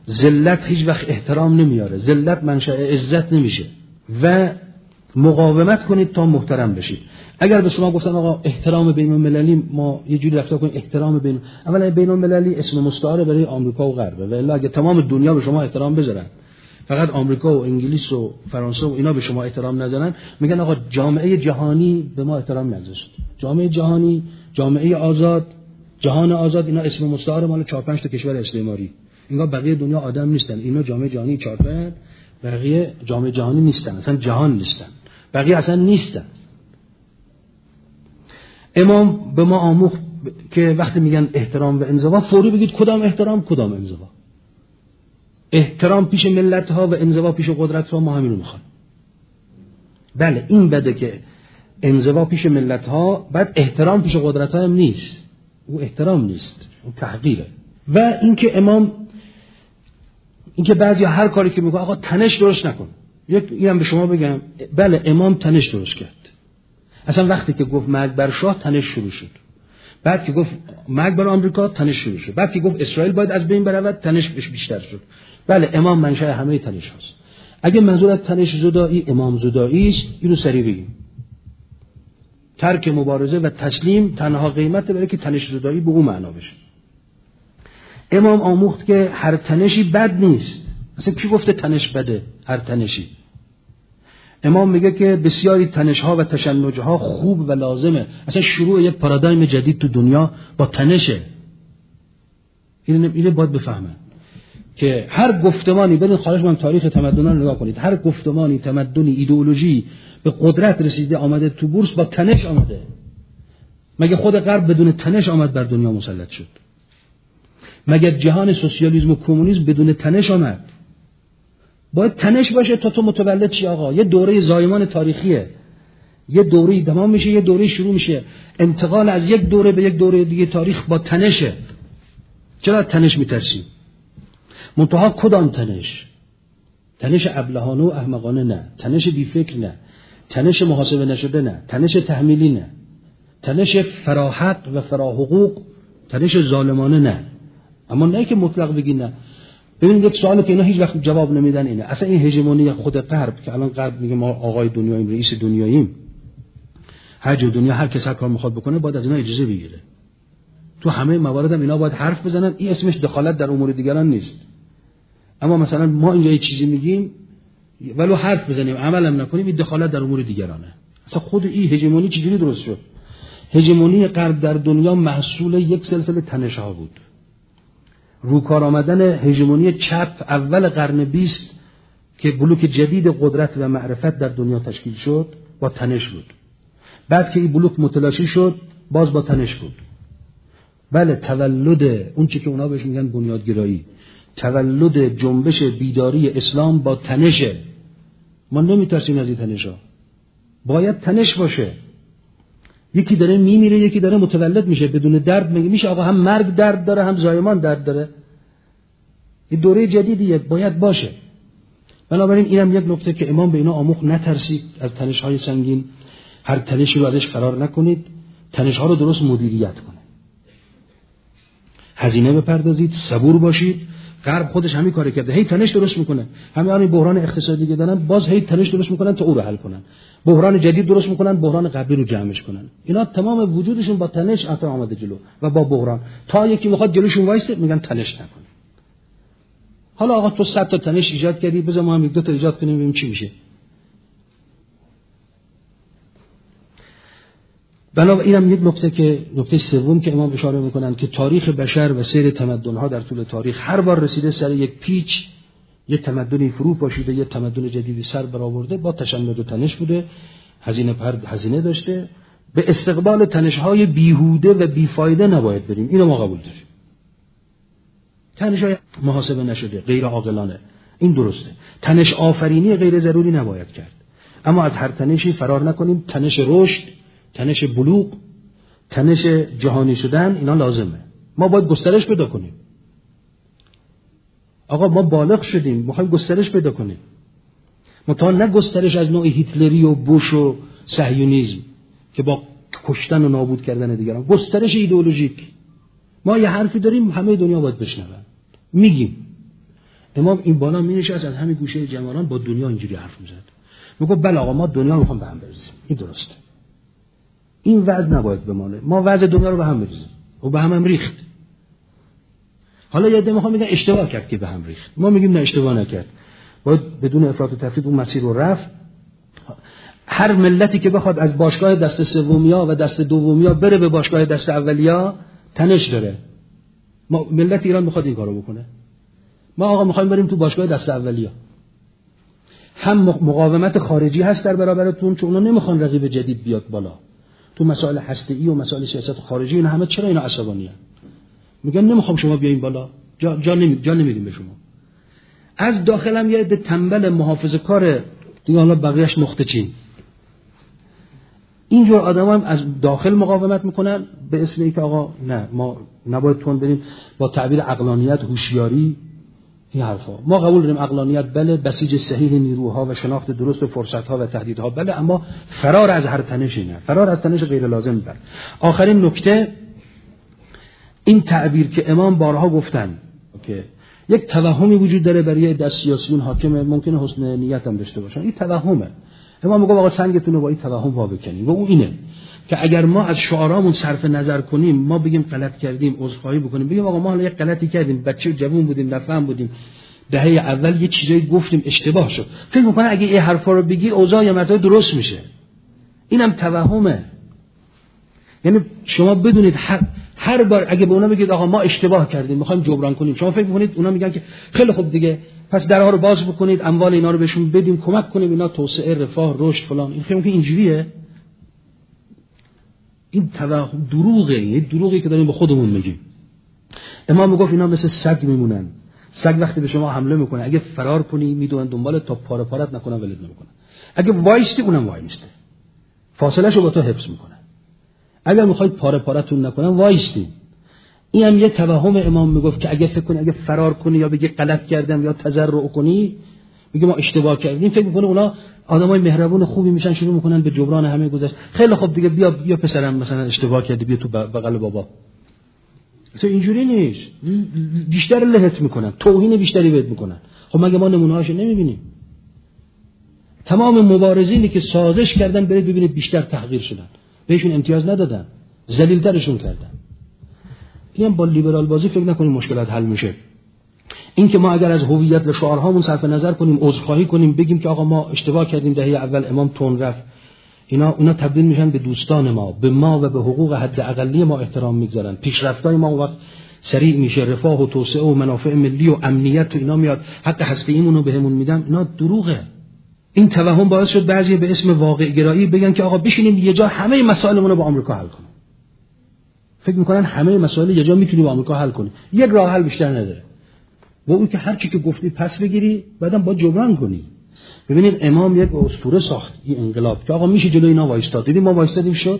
ذلت هیچ وقت احترام نمیاره، ذلت منشأ عزت نمیشه و مقاومت کنید تا محترم بشید. اگر به شما گفتن آقا احترام بین المللی ما یه جوری رفتار کنیم، احترام بین اولا بین المللی اسم مستعار برای آمریکا و غربه و الا اگه تمام دنیا به شما احترام بذارن فقط آمریکا و انگلیس و فرانسه و اینا به شما احترام نذارن، میگن آقا جامعه جهانی به ما احترام نذاشت. جامعه جهانی، جامعه آزاد، جهان آزاد، اینا اسم مستعار مال چهار پنج تا کشور استعماری. اینا بقیه دنیا آدم نیستن، اینا جامعه جهانی چهار پنج، بقیه جامعه جهانی نیستن، اصلا جهان نیستن، بقیه اصلا نیستن. امام به ما آموخت که وقتی میگن احترام و انزوا فوری بگید کدام احترام کدام انزوا. احترام پیش ملت ها و انزوا پیش قدرت ها، ما همین رو میخوایم. بله این بده که انزوا پیش ملت ها، بعد احترام پیش قدرت ها هم نیست، او احترام نیست، او تحقیره. و اینکه امام اینکه بعضی هر کاری که میگه آقا تنش درست نکن، یک اینم به شما بگم، بله امام تنش درست کرد. اصلا وقتی که گفت مرگ بر شاه تنش شروع شد، بعد که گفت مرگ بر آمریکا تنش شروع شد، بعد که گفت اسرائیل باید از بین برود تنش بیشتر شد. بله امام منشأ همه تنش هست. اگه منظور از تنش زدایی امام زدایی است، اینو سریع بگیم. ترک مبارزه و تسلیم تنها قیمت برای که تنش زدایی به اون معنا بشه. امام آموخت که هر تنشی بد نیست. اصلا کی گفته تنش بده؟ هر تنشی. امام میگه که بسیاری تنش‌ها و تشنج‌ها خوب و لازمه. اصلا شروع یک پارادایم جدید تو دنیا با تنشه. اینو اینو باید بفهمن که هر گفتمانی، برید خارج من تاریخ تمدن‌ها رو نگاه کنید، هر گفتمانی، تمدنی، ایدئولوژی به قدرت رسیده آمده تو بورس با تنش آمده. مگه خود غرب بدون تنش آمد بر دنیا مسلط شد؟ مگه جهان سوسیالیسم و کمونیسم بدون تنش آمد؟ باید تنش باشه تا تو متولد شی آقا. یه دوره زایمان تاریخیه، یه دوره تمام میشه، یه دوره شروع میشه. انتقال از یک دوره به یک دوره دیگه تاریخ با تنشه. چرا تنش میترسیم؟ منتها کدام تنش؟ تنش ابلهانه و احمقانه نه، تنش بی فکر نه، تنش محاسبه نشده نه، تنش تحمیلی نه، تنش فراحق و فراحقوق، تنش ظالمانه نه. اما نه که مطلق بگی نه. ببینید یک سوالی که اینا هیچ وقت جواب نمیدن اینه، اصلا این هژمونی خود غرب که الان غرب میگه ما آقای دنیاییم، رئیس دنیاییم، هر جو دنیا هر کس هر کار میخواد بکنه باید از اینا اجازه بگیره. تو همه موارد هم اینا باید حرف بزنن. این اسمش دخالت در امور دیگران نیست. اما مثلا ما اینجا یه چیزی میگیم ولو حرف بزنیم عمل هم نکنیم، این دخالت در امور دیگرانه. اصلا خود این هژمونی چجوری درست شد؟ هژمونی غرب در دنیا محصول یک سلسله تنش‌ها بود. روکار آمدن هژمونی چپ اول قرن بیست که بلوک جدید قدرت و معرفت در دنیا تشکیل شد با تنش بود. بعد که این بلوک متلاشی شد باز با تنش بود. بله تولد اون چی که اونا بهش میگن بنیادگرایی، تولد جنبش بیداری اسلام با تنشه. ما نمیترسیم از این تنش‌ها. باید تنش باشه. یکی داره میمیره، یکی داره متولد میشه بدون درد. میگه میشه آقا هم مرگ درد داره هم زایمان درد داره؟ این دوره جدیدیه، باید باشه. بنابراین اینم یک نکته که امام به اینا آموخت، نترسید از تنش‌های سنگین، هر تنشی رو ازش فرار نکنید، تنش‌ها رو درست مدیریت کنید، هزینه بپردازید، صبور باشید. غرب خودش همین کارو کرده، هی تنش درست میکنه. همین الان بحران اقتصادی که دارن باز هی تنش درست میکنن تا او رو حل کنن، بحران جدید درست میکنن بحران قبلی رو جمعش کنن. اینا تمام وجودشون با تنش اثر آمده جلو و با بحران. تا یکی میخواد جلوشون وایسه میگن تنش نکن. حالا آقا تو صد تا تنش ایجاد کردی، بذار ما هم یک دو تا ایجاد کنیم ببینیم چی میشه. بنابراین اینم یک نکته که نکته سوم که امام اشاره میکنن که تاریخ بشر و سیر تمدن‌ها در طول تاریخ هر بار رسیده سر یک پیچ، یک تمدنی فرو پاشیده، یک تمدن جدیدی سر برآورده، با تشنج و تنش بوده، هزینه پرد هزینه داشته. به استقبال تنش‌های بیهوده و بیفایده نباید بریم، اینو ما قبول داریم. تنش‌های محاسبه نشده، غیر عاقلانه، این درسته. تنش آفرینی غیر ضروری نباید کرد، اما از هر تنشی فرار نکنیم. تنش رشد، تنش بلوغ، تنش جهانی شدن، اینا لازمه. ما باید گسترش پیدا کنیم. آقا ما بالغ شدیم، میخوایم گسترش پیدا کنیم. متا نه گسترش از نوع هیتلری و بوش و صهیونیسم که با کشتن و نابود کردن دیگران، گسترش ایدئولوژیک. ما یه حرفی داریم همه دنیا باید بشنون، میگیم امام این بالا می‌نشست از همین گوشه جوانان با دنیا اینجوری حرف می‌زد. میگه بله آقا ما دنیا رو می‌خوام به هم بریزیم. این درسته. این وضع نباید بمانه. ما وضع دنیا رو به هم بریزیم. و به هم هم ریخت. حالا یه عده می‌خوام میگن اشتباه کرد که به هم ریخت. ما میگیم نه اشتباه نکرد. باید بدون افراط و تفرید اون مسیر رو رفت. هر ملتی که بخواد از باشگاه دست سومیا و دست دومیا بره به باشگاه دست اولیا تنش داره. ما ملت ایران میخواد این کارو بکنه. ما آقا میخوایم بریم تو باشگاه دست اولیا. هم مقاومت خارجی هست در برابرتون چون اونا نمیخوان رقیب جدید بیاد بالا. تو مسائل هسته‌ای و مسائل سیاست خارجی اینا همه چرا اینا عصبانیه؟ میگن نمیخوام شما بیاین بالا. جا جا, نمی... جا نمیدیم به شما. از داخل هم یه عده تنبل محافظه‌کار دیگه حالا بقیه‌اش نقطه چین. اینجور آدم هم از داخل مقاومت میکنن به اسم اینکه آقا نه ما نباید تون بریم با تعبیر عقلانیت هوشیاری این حرفا. ما قبول داریم عقلانیت بله، بسیج صحیح نیروها و شناخت درست و فرصتها و تهدیدها بله، اما فرار از هر تنشی نه، فرار از تنش غیر لازم بر. آخرین نکته این تعبیر که امام بارها گفتن که یک توهمی وجود داره برای دست سیاسیون حاکم، ممکنه حسن نیت هم داشته باشن، این توهمه. امام میگه آقا سنگتون رو با این توهم وا بکنید و اون اینه که اگر ما از شعارامون صرف نظر کنیم، ما بگیم غلط کردیم، عذرخواهی بکنیم، بگیم آقا ما حالا یک غلطی کردیم، بچه جوون بودیم، نفهم بودیم، دهه اول یه چیزایی گفتیم اشتباه شد، فکر میکنه اگه این حرفا رو بگی اوضاع یا متى درست میشه. اینم توهمه. یعنی شما بدونید هر هر بار اگه به اونا بگید آقا ما اشتباه کردیم میخوایم جبران کنیم، شما فکر میکنید اونا میگن که خیلی خوب دیگه پس درها رو باز بکنید، اموال اینا رو بهشون بدیم، کمک کنیم اینا توسعه، رفاه، رشد فلان. این فکر میکنه اینجوریه؟ این توهم دروغه، این دروغی که داریم به خودمون میگیم. امام میگفت اینا مثل سگ میمونن. سگ وقتی به شما حمله میکنه اگه فرار کنی میدونن دنبال تا پاره پارت نکنن ولت نمیکنن. اگه وایستی اونم وای میسته. فاصلهشو با تو حفظ میکنه. اگر میخواید پاره پارتون نکنن وایستی. این هم یه توهم امام میگفت که اگه فکر کنی اگه فرار کنی یا بگی غلط کردم یا تضرع کنی، میگه ما اشتباه کردیم، فکر میکنه اونا آدمای مهربون خوبی میشن، شروع میکنن به جبران همه گذشت. خیلی خوب دیگه بیا بیا پسرم مثلا اشتباه کردی، بیا تو بغل بابا. تو اینجوری نیست. بیشتر لهت میکنن، توهین بیشتری بهت میکنن. خب مگه ما نمونه‌هاشو نمیبینیم؟ تمام مبارزینی که سازش کردن برید ببینید بیشتر تحقیر شدن، بهشون امتیاز ندادن، ذلیل‌ترشون کردن. اینم با لیبرال بازی فکر نکنیم مشکلات حل میشه. این که ما اگر از هویت و شعارهامون صرف نظر کنیم، عذرخواهی کنیم، بگیم که آقا ما اشتباه کردیم، دهه اول امام تون رفت، اینا اونا تبدیل میشن به دوستان ما، به ما و به حقوق حد اقلی ما احترام میگذارن. پیشرفتای ما اون وقت سریع میشه، رفاه و توسعه و منافع ملی و امنیت و اینا میاد، حتی هسته‌ایمون رو بهمون میدن. اینا دروغه. این توهم باعث شد بعضی به اسم واقع گرایی بگن که آقا بشینیم یه جا همه مسائلمون رو با آمریکا حل کنیم. فکر میکنن همه مسائل یه جا میتونی با آمریکا حل کنی. یک راه حل بیشتر نداره. و اون که هر چی که گفتی پس بگیری، بعدم با جبران کنی. ببینید امام یک اسطوره ساخت، این انقلاب، که آقا میشه جلوی اینا وایستاد. دیدیم ما وایستادیم شد.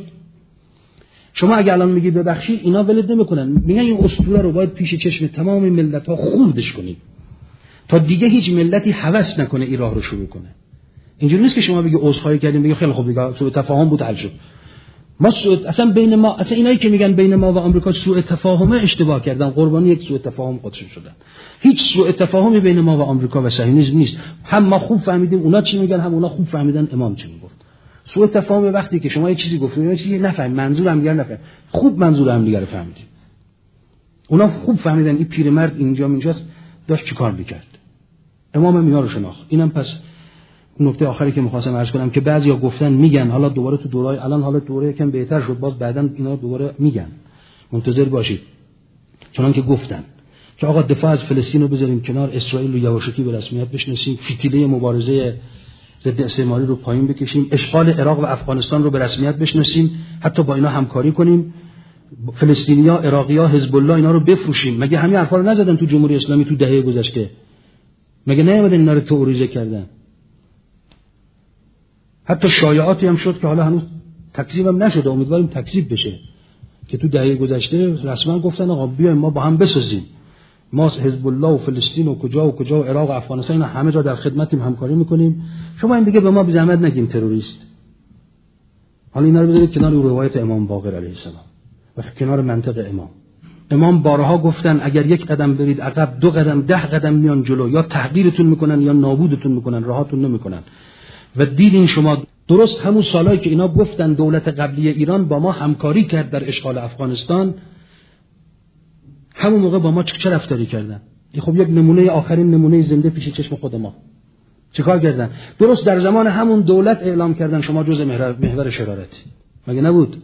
شما اگه الان میگید ببخشید، اینا ولت نمیکنن. میگن این اسطوره رو باید پیش چشم تمام ملت‌ها خوردش کنید تا دیگه هیچ ملتی هوس نکنه این راه رو شروع کنه. اینجوری نیست که شما بگی عذرخواهی کردیم بگی خیلی خوب دیگه سوء تفاهم بود حل شد. ما سوء اصلا بین ما، اصلا اینایی که میگن بین ما و آمریکا سوء تفاهمه اشتباه کردن، قربانی یک سوء تفاهم خودشون شدن. هیچ سوء تفاهمی بین ما و آمریکا و صهیونیسم نیست. هم ما خوب فهمیدیم اونا چی میگن، هم اونا خوب فهمیدن امام چی میگفت. سوء تفاهم وقتی که شما یه چیزی گفتید یه چیزی نفهم، منظور هم دیگه نفهم، خوب منظور هم دیگه رو فهمیدید. اونا خوب فهمیدن این پیرمرد اینجا اینجاست داشت چیکار میکرد. امام اینا رو شناخت. اینم پس نکته آخری که می‌خواستم عرض کنم که بعضیا گفتن میگن، حالا دوباره تو دورای الان حالا دوره یکم بهتر شد، باز بعداً اینا دوباره میگن، منتظر باشید. چنان که گفتن که آقا دفاع از فلسطین رو بذاریم کنار، اسرائیل رو یواشکی به رسمیت بشناسیم، فتیله مبارزه ضد استعماری رو پایین بکشیم، اشغال عراق و افغانستان رو به رسمیت بشناسیم، حتی با اینا همکاری کنیم، فلسطینیا، عراقی‌ها، حزب الله اینا رو بفروشیم. مگه همین حرفا رو نزدن تو جمهوری اسلامی تو دهه گذشته؟ مگه نیومدن اینا رو تئوریزه کردن؟ حتی شایعاتی هم شد که حالا هنوز تکذیب هم نشده، امیدواریم تکذیب بشه، که تو دهه گذشته رسما گفتن آقا بیایم ما با هم بسازیم، ما حزب الله و فلسطین و کجا و کجا و عراق و افغانستان اینا همه جا در خدمتیم، همکاری میکنیم، شما این دیگه به ما بی زحمت نگین تروریست. حالا اینا رو بذارید کنار روایت امام باقر علیه السلام و کنار منطق امام. امام بارها گفتن اگر یک قدم برید عقب، دو قدم ده قدم میان جلو، یا تحقیرتون میکنن یا نابودتون میکنن، راهاتون نمیکنن. و دیدین شما درست همون سالایی که اینا گفتن دولت قبلی ایران با ما همکاری کرد در اشغال افغانستان، همون موقع با ما چه رفتاری کردن؟ این خب یک نمونه، آخرین نمونه زنده پیش چشم خود ما. چیکار کردن؟ درست در زمان همون دولت اعلام کردن شما جزء محور شرارتی. مگه نبود؟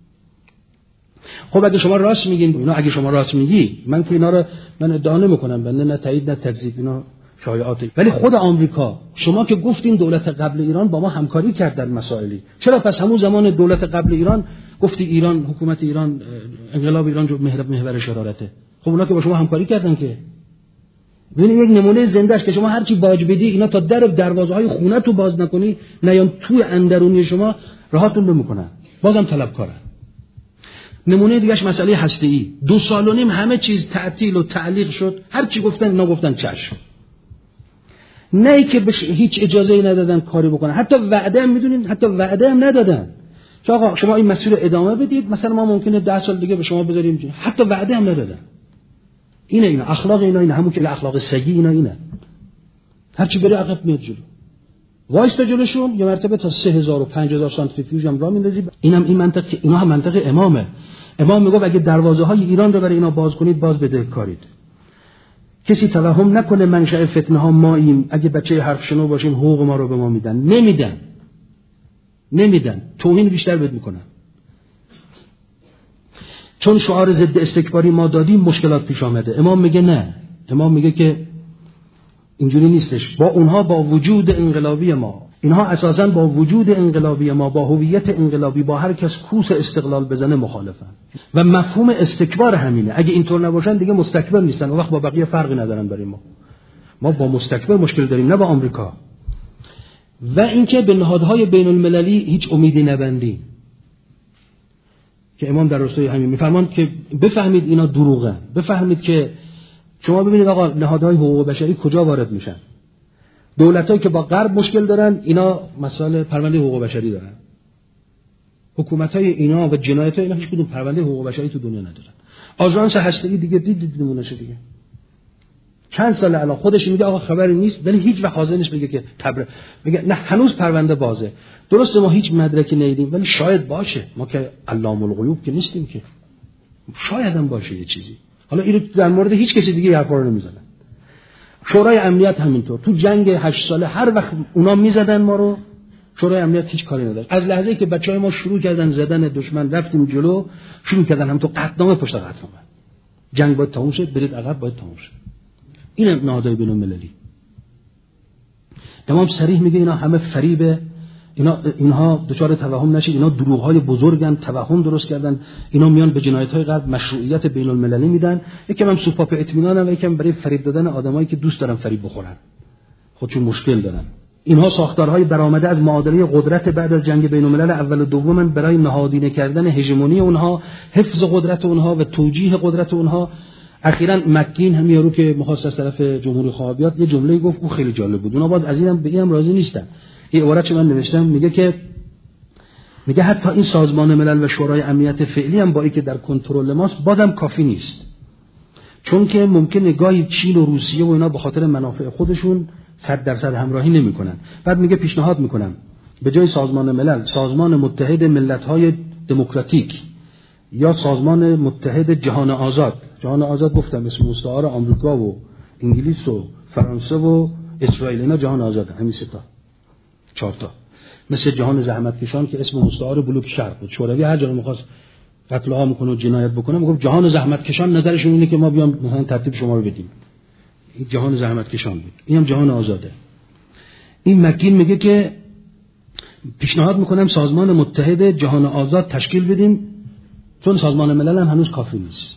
خب اگه شما راست میگین، اینا اگه شما راست میگی، من که اینا رو من ادعا نمیکنم، بنده نه تایید نه تکذیب، اینا شایعاته، ولی خود آمریکا، شما که گفتین دولت قبل ایران با ما همکاری کرد در مسائلی، چرا پس همون زمان دولت قبل ایران گفتی ایران، حکومت ایران، انقلاب ایران جو محور محور شرارته؟ خب اونا که با شما همکاری کردن که. ببین یک نمونه زنده است که شما هر چی باج بدی اینا تا در دروازه‌های خونه تو باز نکنی، نیان توی اندرونی شما راهاتون نمیکنن، بازم طلبکارن. نمونه دیگهش مسئله هسته‌ای، دو سال و نیم همه چیز تعطیل و تعلیق شد، هر چی گفتن اینا گفتن چشم. نه ای که بش... هیچ اجازه‌ای ندادن کاری بکنن، حتی وعده هم میدونین، حتی وعده هم ندادن که آقا شما این مسیر رو ادامه بدید، مثلا ما ممکنه ده سال دیگه به شما بذاریم، حتی وعده هم ندادن. اینه اینا اخلاق اینا اینه، همون که اخلاق سگی اینا اینه. هر چی بره عقب میاد جلو. وایستا جلوشون یه مرتبه تا سه هزار و پنج هزار سانتریفیوژ هم راه میندازی. اینم این منطقه، اینا هم منطقه امامه. امام میگه اگه دروازه های ایران رو برای اینا باز کنید باز بدهکارید. کسی توهم نکنه منشأ فتنه ها ماییم، اگه بچه حرف شنو باشیم حقوق ما رو به ما میدن. نمیدن. نمیدن. توهین بیشتر بد میکنن. چون شعار ضد استکباری ما دادیم مشکلات پیش آمده. امام میگه نه. امام میگه که اینجوری نیستش. با اونها با وجود انقلابی ما، اینها اساساً با وجود انقلابی ما، با هویت انقلابی، با هر کس کوس استقلال بزنه مخالفن. و مفهوم استکبار همینه. اگه اینطور نباشن دیگه مستکبر نیستن، اون وقت با بقیه فرقی ندارن برای ما. ما با مستکبر مشکل داریم، نه با آمریکا. و اینکه به نهادهای بین المللی هیچ امیدی نبندیم. که امام در راستای همین میفرمان که بفهمید اینا دروغن. بفهمید که شما ببینید آقا نهادهای حقوق بشری کجا وارد میشن. دولتایی که با غرب مشکل دارن اینا مسائل پرونده حقوق بشری دارن. حکومتای اینا و جنایتای اینا هیچ کدوم پرونده حقوق بشری تو دنیا ندارن. آژانس هسته‌ای دیگه دید دید نمونهشه دیگه. چند سال الان خودش میگه آقا خبری نیست، ولی هیچ وقت حاضر نیست بگه که تبر میگه نه هنوز پرونده بازه. درسته ما هیچ مدرکی ندیدیم ولی شاید باشه. ما که علام الغیوب که نیستیم که. شاید هم باشه یه چیزی. حالا اینو در مورد هیچ کسی دیگه حرفا رو نمیزنن. شورای امنیت همینطور. تو جنگ هشت ساله هر وقت اونا میزدن ما رو، شورای امنیت هیچ کاری نداشت. از لحظه‌ای که بچهای ما شروع کردن زدن دشمن، رفتیم جلو، شروع کردن هم تو قطعنامه پشت قطعنامه. جنگ باید تموم شه، برید عقب باید تموم شه. این نهادهای بین المللی. امام صریح میگه اینا همه فریبه، اینا اینها دچار توهم نشید، اینا دروغ‌های بزرگن، توهم درست کردن، اینا میان به جنایت‌های غرب مشروعیت بین المللی میدن. یکم هم سوپاپ اطمینانم، یکم برای فریب دادن آدمایی که دوست دارن فریب بخورن، خودشون مشکل دارن. اینها ساختارهای برآمده از معادله قدرت بعد از جنگ بین الملل اول و دوم برای نهادینه کردن هژمونی اونها، حفظ قدرت اونها و توجیه قدرت اونها. اخیراً مکین هم یارو که مخواست از طرف جمهوری خواه بیاد یه جمله گفت اون خیلی جالب بود. اونا باز از اینم به اینم راضی نیستن. این عبارت من نوشتم، میگه که میگه حتی این سازمان ملل و شورای امنیت فعلی هم با اینکه در کنترل ماست بازم کافی نیست، چون که ممکنه گاهی چین و روسیه و اینا به خاطر منافع خودشون صد درصد همراهی نمیکنن. بعد میگه پیشنهاد میکنم به جای سازمان ملل سازمان متحد ملت‌های دموکراتیک یا سازمان متحد جهان آزاد. جهان آزاد گفتم اسم مستعار آمریکا و انگلیس و فرانسه و اسرائیل، اینا جهان آزاد، همین سه تا چهار تا. مثل جهان زحمتکشان که اسم مستعار بلوک شرق بود. شوروی هر جا می‌خواست قتل عام کنه و جنایت بکنه میگفت جهان زحمتکشان، نظرشون اینه که ما بیام مثلا ترتیب شما رو بدیم. این جهان زحمتکشان بود. اینم جهان آزاده. این مکین میگه که پیشنهاد میکنم سازمان متحد جهان آزاد تشکیل بدیم، چون سازمان ملل هم هنوز کافی نیست.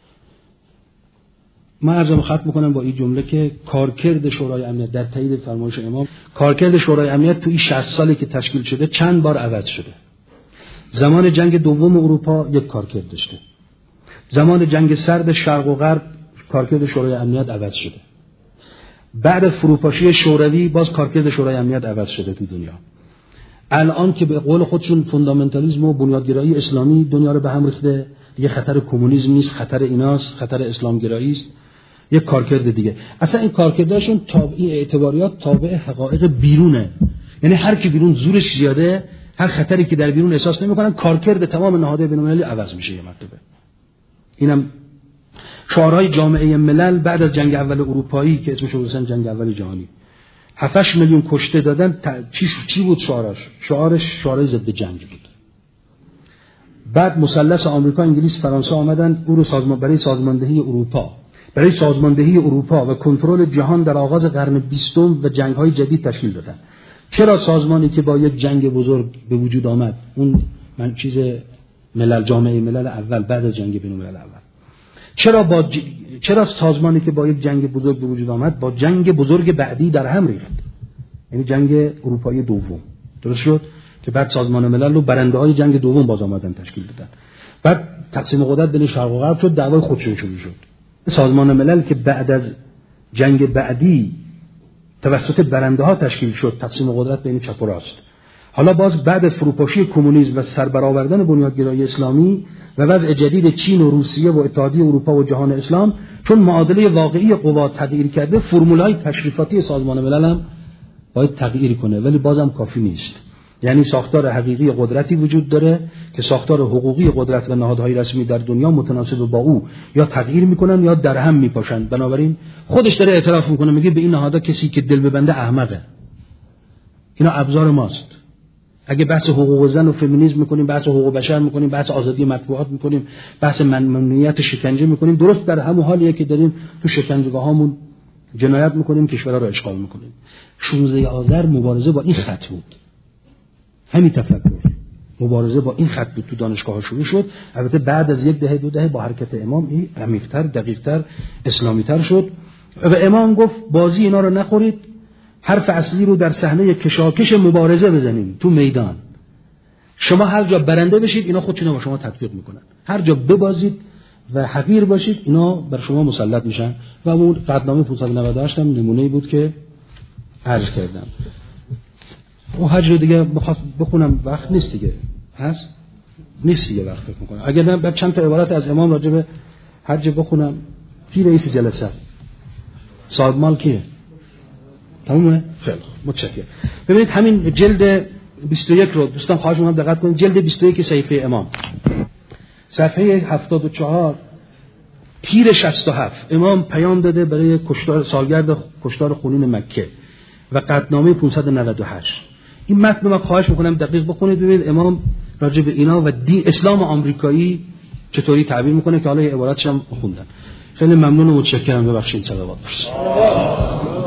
من عرضم ختم میکنم با این جمله که کارکرد شورای امنیت در تایید فرمایش امام، کارکرد شورای امنیت تو این شصت سالی که تشکیل شده چند بار عوض شده. زمان جنگ دوم اروپا یک کارکرد داشته. زمان جنگ سرد شرق و غرب کارکرد شورای امنیت عوض شده. بعد از فروپاشی شوروی باز کارکرد شورای امنیت عوض شده تو دنیا. الان که به قول خودشون فوندامنتالیسم و بنیادگرایی اسلامی دنیا رو به هم ریخته، دیگه خطر کمونیسم نیست، خطر ایناست، خطر اسلامگرایی است، یک کارکرد دیگه. اصلا این کارکرداشون تابع اعتباریات تابع حقایق بیرونه. یعنی هر کی بیرون زورش زیاده، هر خطری که در بیرون احساس نمی‌کنن، کارکرد تمام نهادهای بین‌المللی عوض میشه یه مرتبه. اینم شعارهای جامعه ملل بعد از جنگ اول اروپایی که اسمش رو گذاشتن جنگ اول جهانی، هفت میلیون کشته دادن. چی چی بود شعارش؟ شعارش شعارهای ضد جنگ بود. بعد مثلث آمریکا، انگلیس، فرانسه آمدن او رو سازمان برای سازماندهی اروپا، برای سازماندهی اروپا و کنترل جهان در آغاز قرن بیستم و جنگ‌های جدید تشکیل دادن. چرا سازمانی که با یک جنگ بزرگ به وجود آمد، اون من چیز ملل جامعه ملل اول بعد از جنگ بین‌الملل اول، چرا با ج... چرا سازمانی که با یک جنگ بزرگ به وجود آمد با جنگ بزرگ بعدی در هم ریخت، یعنی جنگ اروپایی دوم، درست شد که بعد سازمان ملل رو برنده‌های جنگ دوم باز آمدن تشکیل دادن. بعد تقسیم قدرت بین شرق و غرب شد، دعوای خودشون شروع شد. سازمان ملل که بعد از جنگ بعدی توسط برنده‌ها تشکیل شد، تقسیم قدرت بین چپ و راست. حالا باز بعد از فروپاشی کمونیسم و سربرآوردن بنیادگرایی اسلامی و وضع جدید چین و روسیه و اتحادیه اروپا و جهان اسلام، چون معادله واقعی قوا تغییر کرده، فرمولای تشریفاتی سازمان ملل هم باید تغییر کنه، ولی بازم کافی نیست. یعنی ساختار حقیقی قدرتی وجود داره که ساختار حقوقی قدرت و نهادهای رسمی در دنیا متناسب با او یا تغییر میکنن یا در هم میپاشن. بنابراین خودش داره اعتراف میکنه، میگه به این نهادها کسی که دل ببنده احمقه. اینا ابزار ماست. اگه بحث حقوق زن و فمینیسم میکنیم، بحث حقوق بشر میکنیم، بحث آزادی مطبوعات میکنیم، بحث ممنوعیت شکنجه میکنیم، درست در همون حالیه که داریم تو شکنجهگاهامون جنایت میکنیم، کشورها رو اشغال میکنیم. شانزده آذر مبارزه با این خط بود. همین تفکر مبارزه با این خط بود تو دانشگاه شروع شد. البته بعد از یک دهه دو دهه با حرکت امام این عمیق‌تر، دقیق‌تر، اسلامی‌تر شد و امام گفت بازی اینا رو نخورید، حرف اصلی رو در صحنه کشاکش مبارزه بزنید تو میدان. شما هر جا برنده بشید اینا خودشون با شما تطبیق میکنن، هر جا ببازید و حقیر باشید اینا بر شما مسلط میشن. و اون قطعنامه پانصد و نود و هشت هم نمونه‌ای بود که عرض کردم. اون حج رو دیگه بخونم وقت نیست دیگه، هست نیست دیگه وقت فکر میکنم. اگر نه بعد چند تا عبارت از امام راجع به حج بخونم. کی رئیس جلسه؟ صاحب مال کیه؟ تمومه؟ خیلی متشکرم. ببینید همین جلد بیست و یک رو دوستان خواهش می‌کنم دقت کنید. جلد بیست و یک صحیفه امام، صفحه هفتاد و چهار، تیر شصت و هفت، امام پیام داده برای کشتار سالگرد کشتار خونین مکه و قطعنامه پانصد و نود و هشت. این متن رو خواهش می‌کنم دقیق بخونید ببینید امام راجع به اینا و دین اسلام آمریکایی چطوری تعبیر می‌کنه که حالا یه عباراتش هم خوندن. خیلی ممنون و متشکرم. ببخشید صلوات.